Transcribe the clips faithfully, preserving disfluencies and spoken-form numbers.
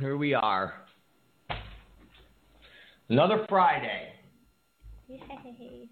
here we are. Another Friday. Yay.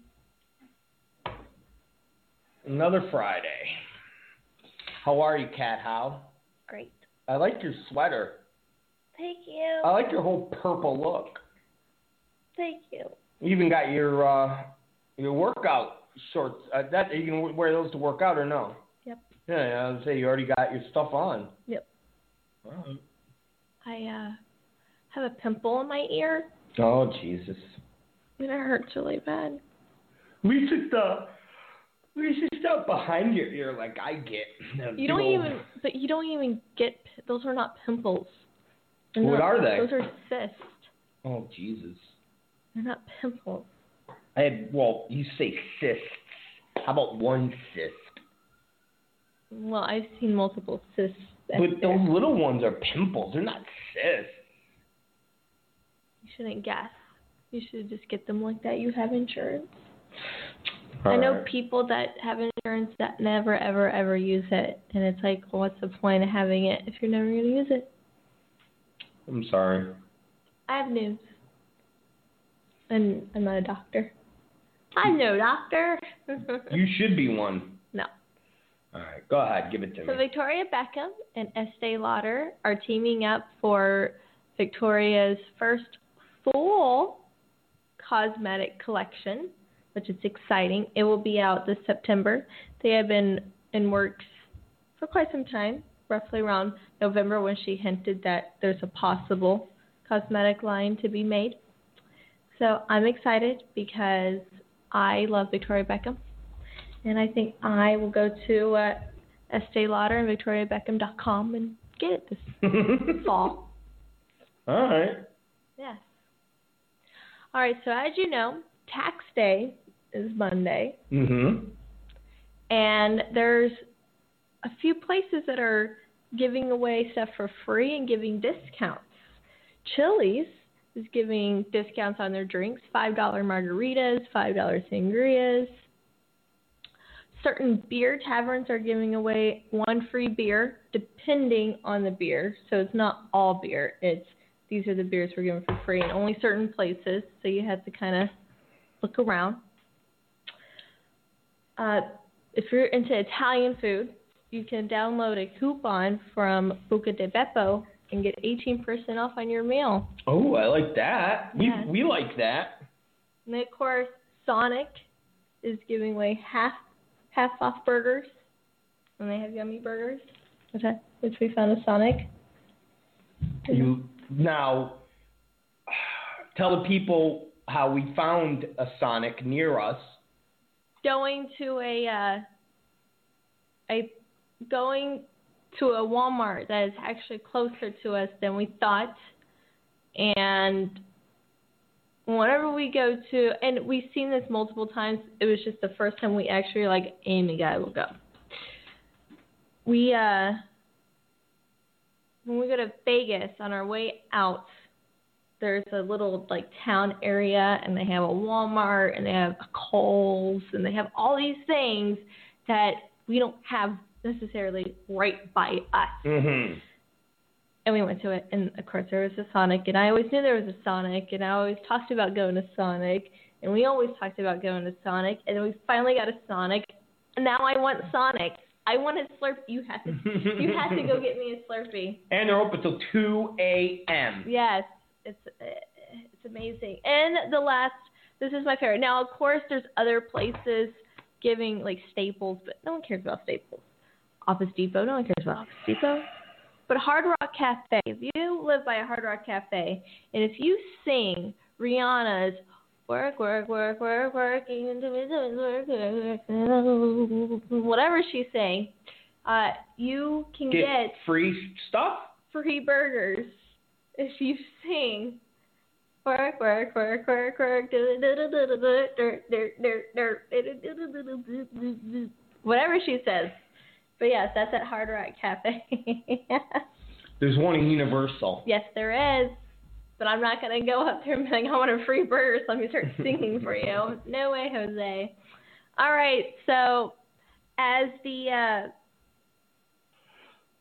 Another Friday. How are you, Cat How? Great. I like your sweater. Thank you. I like your whole purple look. Thank you. You even got your uh, your workout shorts. Uh, that you can wear those to work out or no? Yep. Yeah, I was say you already got your stuff on. Yep. All right. I uh have a pimple in my ear. Oh Jesus. And it hurts really bad. We should uh, we should start behind your ear like I get. You don't even, but you don't even get. Those are not pimples. They're What not, are they? Those are cysts. Oh Jesus. They're not pimples. I had well, you say cysts. How about one cyst? Well, I've seen multiple cysts. But those little ones are pimples. They're not cysts. You shouldn't guess. You should just get them like that. You have insurance. All I know right. people that have insurance that never, ever, ever use it. And it's like, well, what's the point of having it if you're never going to use it? I'm sorry. I have news. And I'm not a doctor. I'm no doctor. You should be one. No. All right, go ahead. Give it to So me. Victoria Beckham and Estee Lauder are teaming up for Victoria's first full cosmetic collection, which is exciting. It will be out this September. They have been in works for quite some time, roughly around November when she hinted that there's a possible cosmetic line to be made. So I'm excited because I love Victoria Beckham. And I think I will go to uh, Estee Lauder and victoria beckham dot com and get it this fall. All right. Yes. All right, so as you know, tax day is Monday. Mm-hmm. And there's a few places that are giving away stuff for free and giving discounts. Chili's is giving discounts on their drinks, five dollar margaritas, five dollar sangrias. Certain beer taverns are giving away one free beer depending on the beer. So it's not all beer. It's these are the beers we're giving for free in only certain places. So you have to kind of look around. Uh, if you're into Italian food, you can download a coupon from Buca di Beppo and get eighteen percent off on your meal. Oh, I like that. Yeah. We we like that. And of course, Sonic is giving away half half off burgers, and they have yummy burgers, which, I, which we found at Sonic. You now tell the people how we found a Sonic near us. Going to a uh, a going to a Walmart that is actually closer to us than we thought, and whenever we go to, and we've seen this multiple times, it was just the first time we actually were like, Amy, guy, will go. We, uh, when we go to Vegas on our way out, there's a little like town area, and they have a Walmart, and they have a Kohl's, and they have all these things that we don't have necessarily right by us. Mm-hmm. And we went to it, and of course there was a Sonic, and I always knew there was a Sonic, and I always talked about going to Sonic, and we always talked about going to Sonic, and then we finally got a Sonic, and now I want Sonic. I want a Slurpee. You have to, you have to go get me a Slurpee. And they're open till two a.m. Yes, it's it's amazing. And the last, this is my favorite. Now, of course, there's other places giving like Staples, but no one cares about Staples. Office Depot, no one cares about Office Depot. But Hard Rock Cafe, if you live by a Hard Rock Cafe, and if you sing Rihanna's work, work, work, work, working, work, work, whatever she's saying, uh, you can Get, get free stuff? free burgers if you sing work, work, work, work, work, whatever she says. But yes, that's at Hard Rock Cafe. There's one in Universal. Yes, there is. But I'm not going to go up there and be like, I want a free burger, so let me start singing for you. No way, Jose. All right, so as the uh,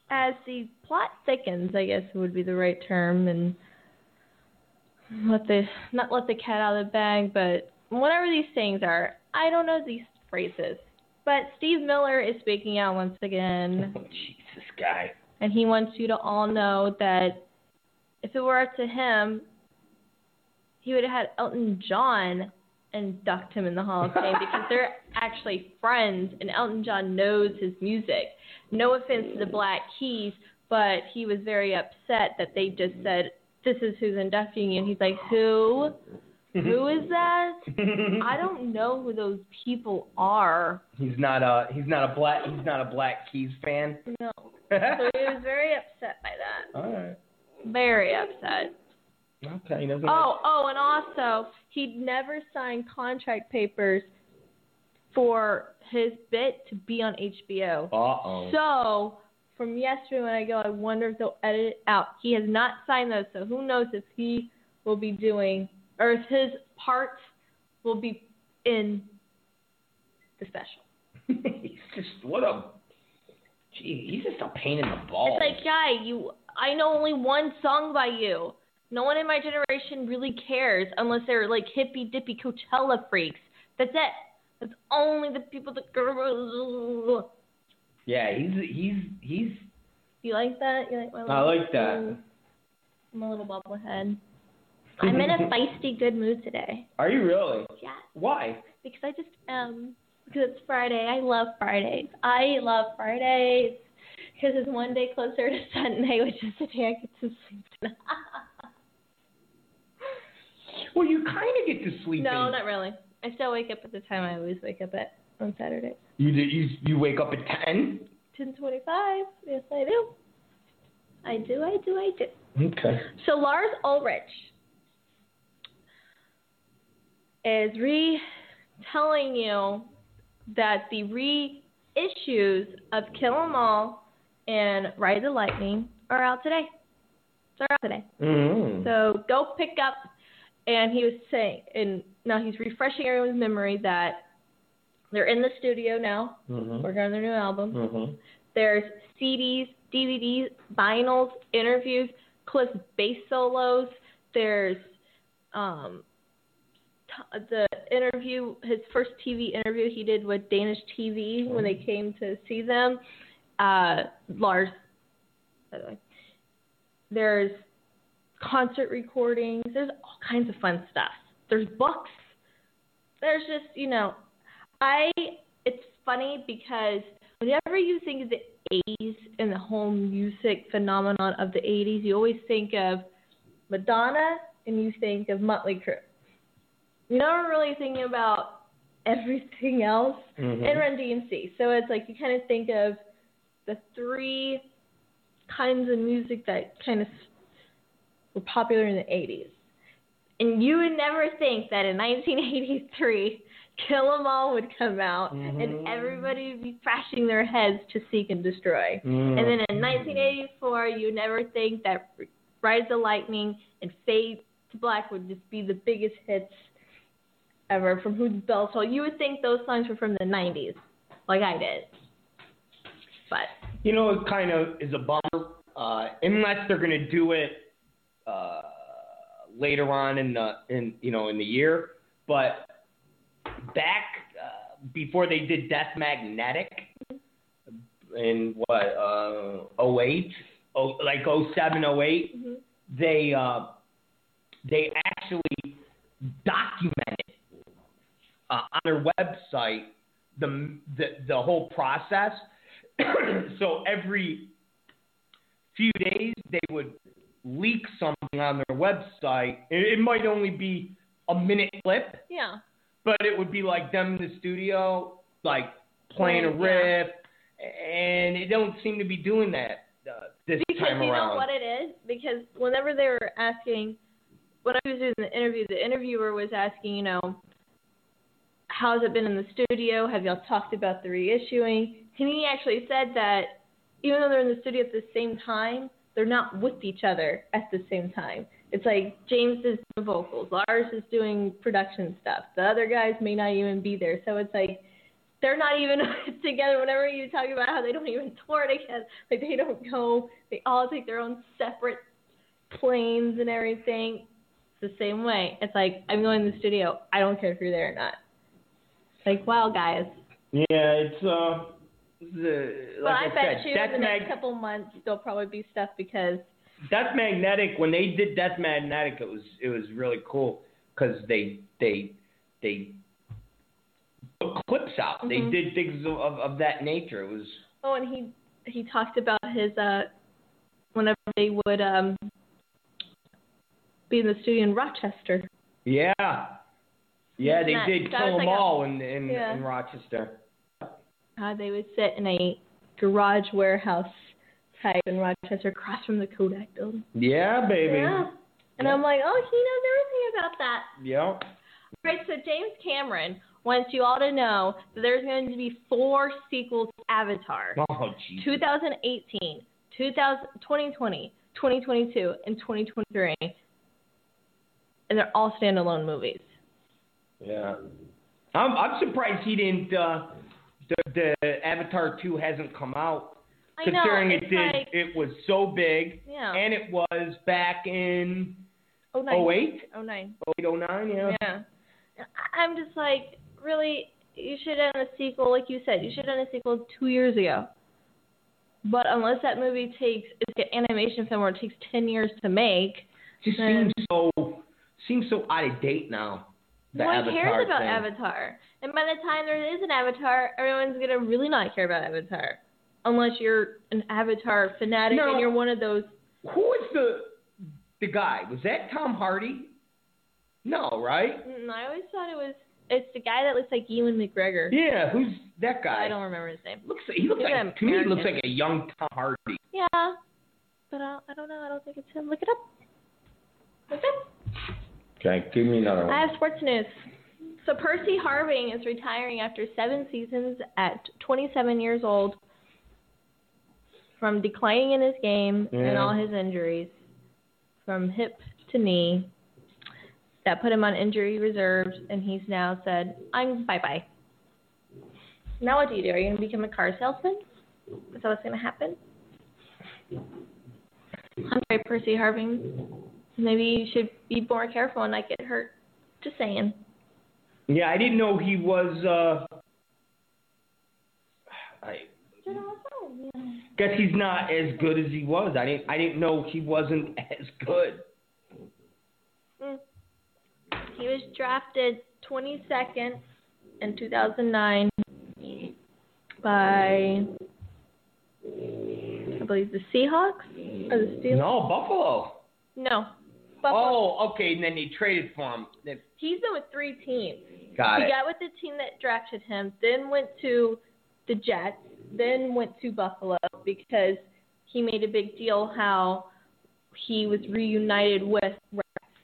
as the plot thickens, I guess would be the right term, and let the not let the cat out of the bag, but whatever these things are, I don't know these phrases. But Steve Miller is speaking out once again. Oh, Jesus, guy. And he wants you to all know that if it were up to him, he would have had Elton John induct him in the Hall of Fame because they're actually friends, and Elton John knows his music. No offense to the Black Keys, but he was very upset that they just said, this is who's inducting you. And he's like, who? Who is that? I don't know who those people are. He's not a he's not a black he's not a Black Keys fan. No. So he was very upset by that. All right. Very upset. Okay. He doesn't Oh, oh, and also he'd never signed contract papers for his bit to be on H B O. Uh oh. So from yesterday when I go, I wonder if they'll edit it out. He has not signed those, so who knows if he will be doing, or if his parts will be in the special. He's just, what a, gee, he's just a pain in the balls. It's like, guy, you, I know only one song by you. No one in my generation really cares unless they're like hippy dippy Coachella freaks. That's it. That's only the people that go. Yeah, he's he's he's. You like that? You like my little, I like that. My little bobblehead. I'm in a feisty good mood today. Are you really? Yeah. Why? Because I just um because it's Friday. I love Fridays. I love Fridays because it's one day closer to Sunday, which is the day I get to sleep tonight. Well, you kind of get to sleep. No, in. not really. I still wake up at the time I always wake up at on Saturdays. You do, you you wake up at ten? ten twenty-five. Yes, I do. I do, I do, I do. Okay. So Lars Ulrich is retelling you that the reissues of Kill 'Em All and Ride the Lightning are out today. They're out today. Mm-hmm. So go pick up. And he was saying, and now he's refreshing everyone's memory that they're in the studio now, mm-hmm. working on their new album. Mm-hmm. There's C Ds, D V Ds, vinyls, interviews, Cliff's bass solos. There's um, t- the interview, his first T V interview he did with Danish T V mm-hmm. when they came to see them. Uh, Lars, by the way. There's concert recordings. There's all kinds of fun stuff. There's books. There's just, you know, I, it's funny because whenever you think of the eighties and the whole music phenomenon of the eighties, you always think of Madonna and you think of Mötley Crüe. You're never really thinking about everything else mm-hmm. and Run D M C. So it's like you kind of think of the three kinds of music that kind of were popular in the eighties. And you would never think that in nineteen eighty-three, Kill 'Em All would come out mm-hmm. and everybody would be crashing their heads to Seek and Destroy. Mm-hmm. And then in nineteen eighty-four, you would never think that Ride the Lightning and Fade to Black would just be the biggest hits ever from Who Bell Toll. You would think those songs were from the nineties, like I did. But you know, it kind of is a bummer, uh, unless they're going to do it uh, later on in the in you know in the year. But back uh, before they did Death Magnetic in what uh, oh eight, oh, like oh seven, oh eight, mm-hmm. they uh, they actually documented uh, on their website the the, the whole process. So every few days they would leak something on their website. It, it might only be a minute clip. Yeah. But it would be like them in the studio, like playing a riff, yeah. And it don't seem to be doing that uh, this because time around. Because you know what it is? Because whenever they were asking, when I was doing the interview, the interviewer was asking, you know, how's it been in the studio? Have y'all talked about the reissuing? And he actually said that even though they're in the studio at the same time, they're not with each other at the same time. It's like James is doing vocals, Lars is doing production stuff. The other guys may not even be there. So it's like they're not even together. Whenever you talk about how they don't even tour together, like they don't go, they all take their own separate planes and everything. It's the same way. It's like, I'm going to the studio. I don't care if you're there or not. Like, wow, guys. Yeah, it's, uh, the, like but I, I bet said, you Death in the next Mag- couple months there'll probably be stuff because Death Magnetic, when they did Death Magnetic, it was it was really cool because they they they put clips out. Mm-hmm. They did things of, of, of that nature. It was. Oh, and he he talked about his uh whenever they would um be in the studio in Rochester. Yeah, yeah, they that, did that Kill 'Em like All a, in in, yeah. in Rochester. How they would sit in a garage warehouse type in Rochester, across from the Kodak building. Yeah, baby. Yeah. And yeah. I'm like, oh, he knows everything about that. Yep. Right, so James Cameron wants you all to know that there's going to be four sequels to Avatar. Oh, geez. twenty eighteen, twenty twenty, twenty twenty-two, and twenty twenty-three. And they're all standalone movies. Yeah. I'm I'm surprised he didn't uh the, the Avatar two hasn't come out. I know, Considering it's it did like, it was so big. Yeah. And it was back in oh nine. oh eight? oh nine. oh eight, oh nine, yeah. Yeah. I'm just like, really, you should have done a sequel, like you said, you should have done a sequel two years ago. But unless that movie takes, it's an animation film where it takes ten years to make. Just then, seems so seems so out of date now. The no one Avatar cares about thing. Avatar. And by the time there is an Avatar, everyone's going to really not care about Avatar. Unless you're an Avatar fanatic No. and you're one of those. Who is the the guy? Was that Tom Hardy? No, right? Mm, I always thought it was, it's the guy that looks like Ewan McGregor. Yeah, who's that guy? I don't remember his name. Looks he looks He's like to me he looks American. like a young Tom Hardy. Yeah. But I, I don't know. I don't think it's him. Look it up. Look it up. Okay, give me another one. I have sports news. So Percy Harving is retiring after seven seasons at twenty-seven years old from declining in his game Yeah. and all his injuries, from hip to knee. That put him on injury reserve, and he's now said, I'm bye-bye. Now what do you do? Are you going to become a car salesman? Is that what's going to happen? I'm sorry, Percy Harving. Maybe you should be more careful and not get hurt. Just saying. Yeah, I didn't know he was. Uh, I guess he's not as good as he was. I didn't. I didn't know he wasn't as good. Mm. He was drafted twenty-second in two thousand nine by, I believe, the Seahawks or the Steelers. No, Buffalo. No. Buffalo. Oh, okay. And then they traded for him. They, He's been with three teams. got he it. got with the team that drafted him, then went to the Jets, then went to Buffalo because he made a big deal how he was reunited with Rex.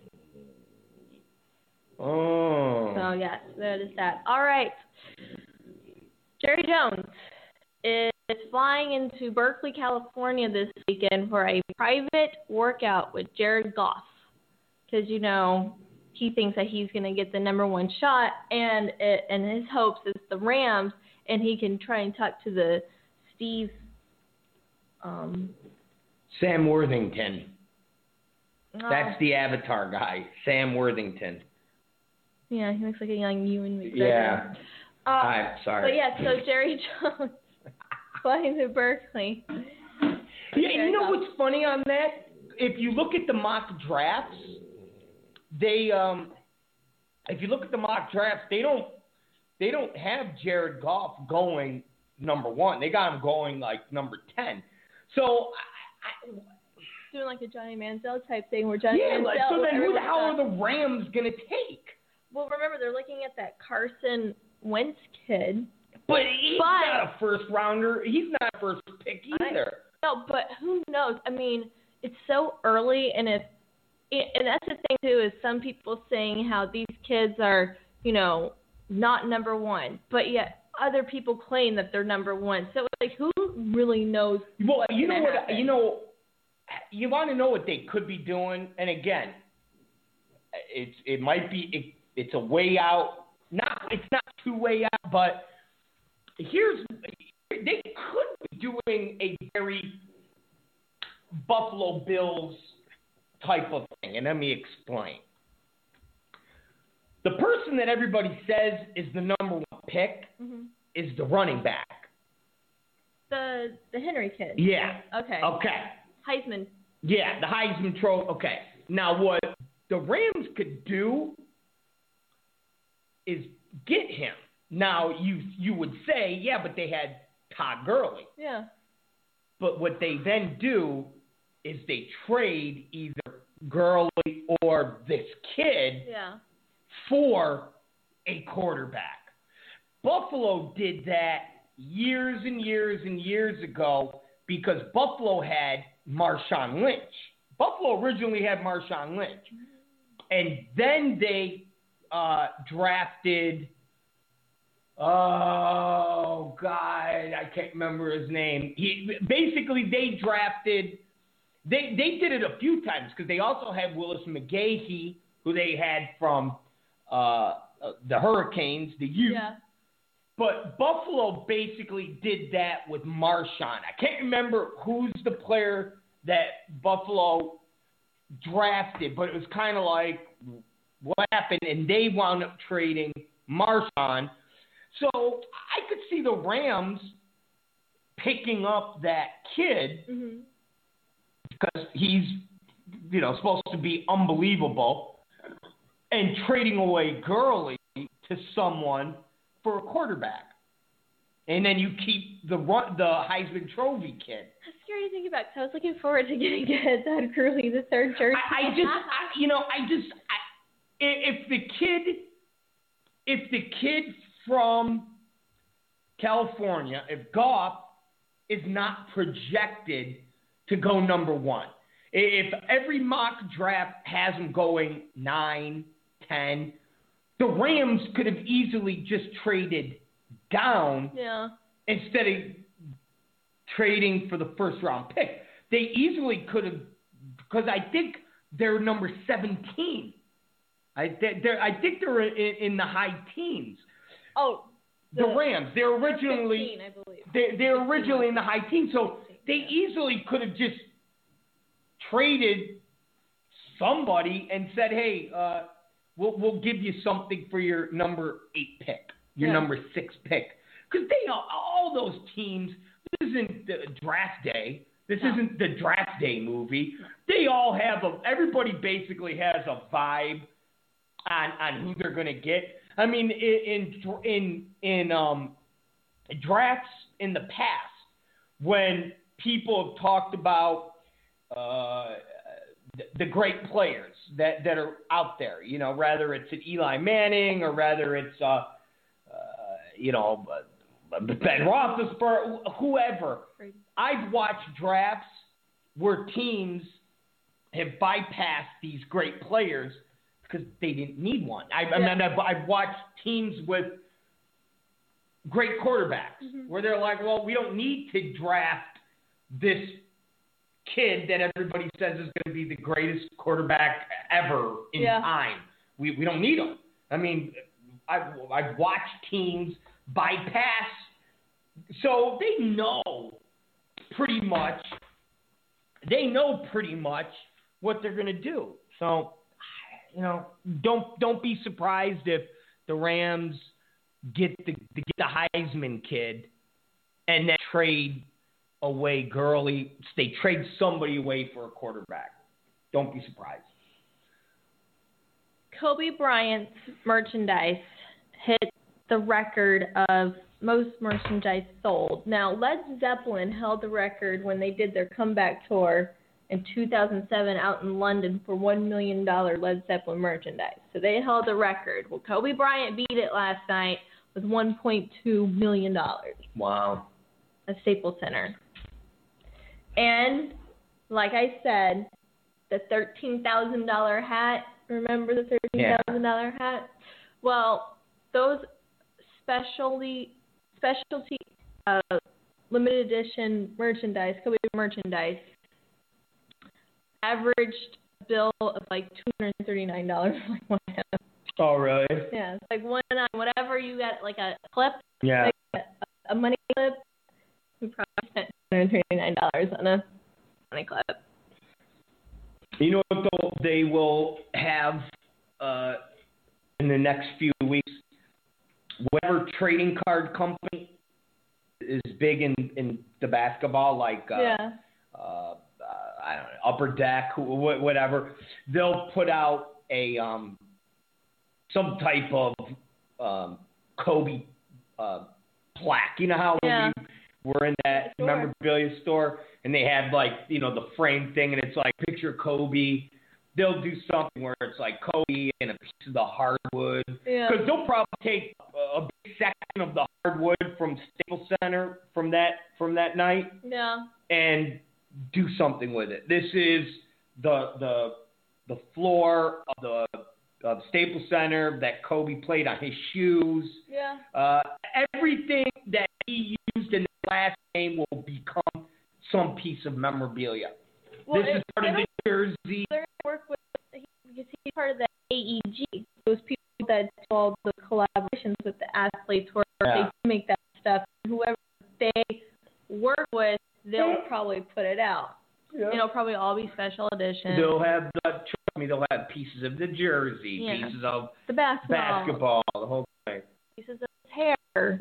Oh. So, yes, that is that. All right. Jerry Jones is flying into Berkeley, California this weekend for a private workout with Jared Goff. Because, you know, he thinks that he's going to get the number one shot, and it, and his hopes is the Rams, and he can try and talk to the Steve. Um, Sam Worthington. uh, That's the Avatar guy, Sam Worthington. Yeah, he looks like a young Ewan McGregor. Yeah. Uh, I'm But sorry. yeah, so Jerry Jones flying to Berkeley. Yeah, Jared you know Goff. what's funny on that? If you look at the mock drafts, they um, if you look at the mock drafts, they don't they don't have Jared Goff going number one. They got him going like number ten. So I, I, Doing like a Johnny Manziel type thing where Johnny yeah, Manziel. like, so then who the everyone hell are thought- the Rams gonna take? Well, remember they're looking at that Carson Wentz kid. But he's But- not a first rounder. He's not a first pick either. No, but who knows? I mean, it's so early, and if and that's the thing too is some people saying how these kids are, you know, not number one, but yet other people claim that they're number one. So it's like, who really knows? Well, you know gonna what? happen? You know, you want to know what they could be doing, and again, it's it might be it, it's a way out. Not it's not too way out, but here's they could be doing a very Buffalo Bills type of thing, and let me explain. The person that everybody says is the number one pick mm-hmm. is the running back. The the Henry kid. Yeah. Okay. Okay. Heisman. Yeah, the Heisman Trophy. Okay. Now, what the Rams could do is get him. Now, you you would say, yeah, but they had Todd Gurley. Yeah. But what they then do is they trade either Gurley or this kid yeah. for a quarterback. Buffalo did that years and years and years ago because Buffalo had Marshawn Lynch. Buffalo originally had Marshawn Lynch. And then they uh, drafted, oh, God, I can't remember his name. He, basically, they drafted, they, they did it a few times because they also had Willis McGahee, who they had from uh, the Hurricanes, the youth. Yeah. But Buffalo basically did that with Marshawn. I can't remember who's the player that Buffalo drafted, but it was kind of like what happened, and they wound up trading Marshawn. So I could see the Rams picking up that kid mm-hmm. because he's, you know, supposed to be unbelievable, and trading away Gurley to someone for a quarterback. And then you keep the the Heisman Trophy kid. That's scary to think about because I was looking forward to getting Todd Gurley the third jersey. I, I just, I, you know, I just, I, if the kid, if the kid from California, if Goff is not projected to go number one, if every mock draft has him going nine, ten, the Rams could have easily just traded down yeah. instead of trading for the first round pick. They easily could have, because I think they're number seventeen. I, they're, I think they're in, in the high teens. Oh, the, the Rams. They're originally, fifteen, I believe. They, they're originally in the high teens, so they easily could have just traded somebody and said, hey, uh, We'll we'll give you something for your number eight pick, your yeah. number six pick, because they all, all those teams. This isn't the draft day. This no. isn't the draft day movie. They all have a. Everybody basically has a vibe on on who they're going to get. I mean, in in in, in um, drafts in the past, when people have talked about uh, the great players that, that are out there, you know, whether it's an Eli Manning or whether it's, uh, uh, you know, Ben Roethlisberger, whoever. I've watched drafts where teams have bypassed these great players because they didn't need one. I, I mean, I've, I've watched teams with great quarterbacks mm-hmm. where they're like, well, we don't need to draft this kid that everybody says is going to be the greatest quarterback ever in yeah. time. We we don't need him. I mean, I've, I've watched teams bypass. So they know pretty much, they know pretty much what they're going to do. So, you know, don't don't be surprised if the Rams get the, get the Heisman kid and then trade away Gurley, they trade somebody away for a quarterback. Don't be surprised. Kobe Bryant's merchandise hit the record of most merchandise sold. Now, Led Zeppelin held the record when they did their comeback tour in two thousand seven out in London for one million dollars Led Zeppelin merchandise. So they held the record. Well, Kobe Bryant beat it last night with one point two million dollars. Wow. At Staples Center. And, like I said, the thirteen thousand dollars hat, remember the thirteen thousand dollars yeah. hat? Well, those specialty, specialty uh, limited edition merchandise, Kobe merchandise, averaged a bill of like two hundred thirty-nine dollars for like one of them. Oh, really? Yeah, it's like one on whatever you got, like a clip. Yeah. Like a money clip. We probably spent two hundred thirty-nine dollars on a money clip. You know what, though? They will have uh, in the next few weeks, whatever trading card company is big in, in the basketball, like uh, yeah. uh, uh, I don't know, Upper Deck, wh- whatever, they'll put out a um, some type of um, Kobe uh, plaque. You know how yeah. we were in that Sure. memorabilia store and they had like, you know, the frame thing and it's like picture Kobe. They'll do something where it's like Kobe and a piece of the hardwood. Yeah. Because they'll probably take a big section of the hardwood from Staples Center from that from that night Yeah. and do something with it. This is the the the floor of the of Staples Center that Kobe played on his shoes. Yeah. Uh, everything that he used in the last game will become some piece of memorabilia. Well, this is part of the jersey. They're work with because he's part of the A E G. Those people that do all the collaborations with the athletes, where Yeah. they make that stuff. Whoever they work with, they'll probably put it out. Yeah. It'll probably all be special edition. They'll have the trust me. They'll have pieces of the jersey, Yeah. pieces of the basketball, basketball, the whole thing. pieces of his hair,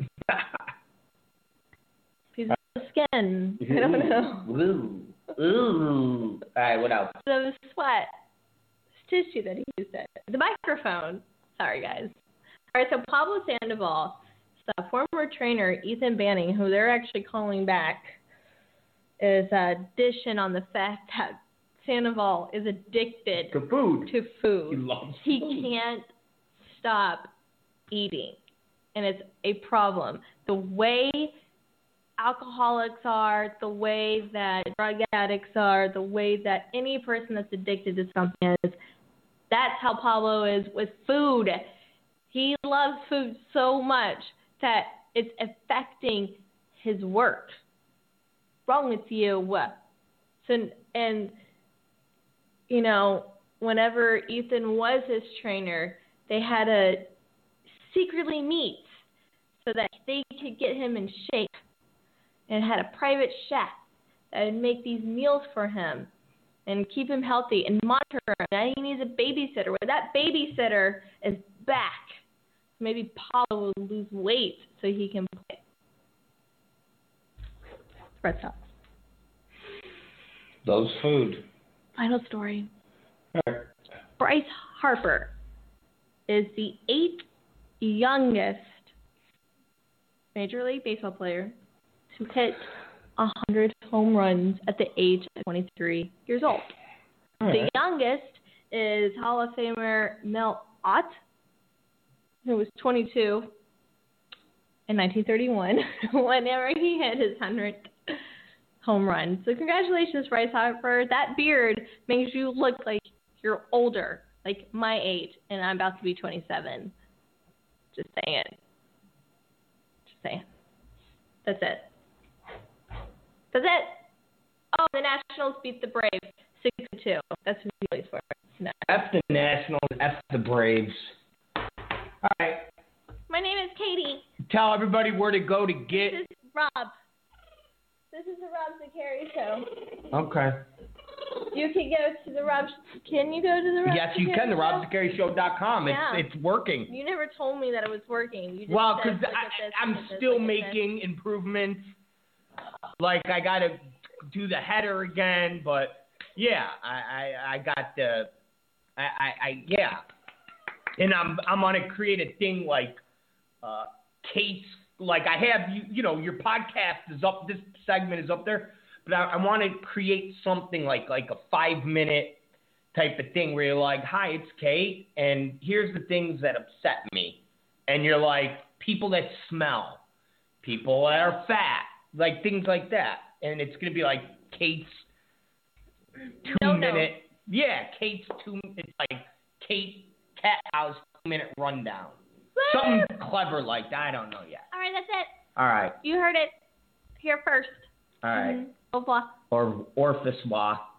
pieces of his skin. I don't know. Ooh. Ooh. All right, what else? Pieces of his sweat. His tissue that he used it. The microphone. Sorry, guys. All right, so Pablo Sandoval, the former trainer Ethan Banning, who they're actually calling back, is uh, dishing on the fact that Sandoval is addicted To food. to food. He loves He food. can't stop eating, and it's a problem. The way alcoholics are, the way that drug addicts are, the way that any person that's addicted to something is, that's how Pablo is with food. He loves food so much that it's affecting his work. Wrong with you. So, and, you know, whenever Ethan was his trainer, they had to secretly meet so that they could get him in shape, and had a private chef that would make these meals for him and keep him healthy and monitor him. Now he needs a babysitter. Well, that babysitter is back. Maybe Paulo will lose weight so he can play. Red Sox. Loves food. Final story. All right. Bryce Harper is the eighth youngest Major League Baseball player to hit one hundred home runs at the age of twenty-three years old. All The right. youngest is Hall of Famer Mel Ott, who was twenty-two in nineteen thirty-one whenever he hit his one hundredth home run. So congratulations, Bryce Harper. That beard makes you look like you're older, like my age, and I'm about to be twenty-seven. Just saying. Just saying. That's it. That's it. Oh, the Nationals beat the Braves six to two. That's who he plays for. No. F the Nationals, F the Braves. All right. My name is Katie. Tell everybody where to go to get. This is Rob. This is the Rob Zakari show. Okay. You can go to the Rob. Can you go to the Rob? Yes, you Zakari can. The show? rob zakari show dot com. It's Yeah. it's working. You never told me that it was working. You just Well, said, because look at this, I'm look at this, still look at this. making improvements. Like I gotta do the header again, but yeah, I I, I got the I, I I yeah, and I'm I'm gonna create a thing like uh Kate's, like I have you you know your podcast is up, this segment is up there, but I, I want to create something like like a five minute type of thing where you're like, hi, it's Kate, and here's the things that upset me, and you're like, people that smell, people that are fat, like things like that, and it's gonna be like Kate's two No, no. minute, yeah, Kate's two, it's like Kate Cat House two minute rundown, something clever like that. I don't know yet. All right, that's it. All right, You heard it here first. all right, Mm-hmm. Au revoir. or Orphis Wa.